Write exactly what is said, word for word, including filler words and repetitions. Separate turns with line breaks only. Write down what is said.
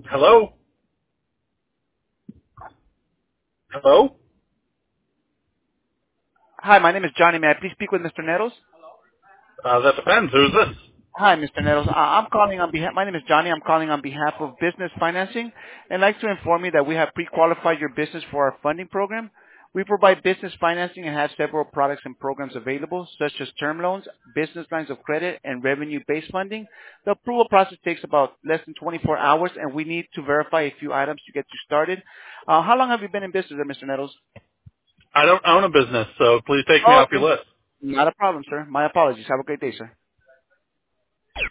Hello? Hello?
Hi, my name is Johnny. May I please speak with Mister Nettles?
Uh, that depends. Who's this?
Hi, Mister Nettles. Uh, I'm calling on behalf. My name is Johnny. I'm calling on behalf of Business Financing, and I'd like to inform you that we have pre-qualified your business for our funding program. We provide business financing and have several products and programs available, such as term loans, business lines of credit, and revenue-based funding. The approval process takes about less than twenty-four hours, and we need to verify a few items to get you started. Uh, how long have you been in business, there, Mister Nettles?
I don't own a business, so please take me
Oh,
off your
okay.
list.
Not a problem, sir. My apologies. Have a great day, sir.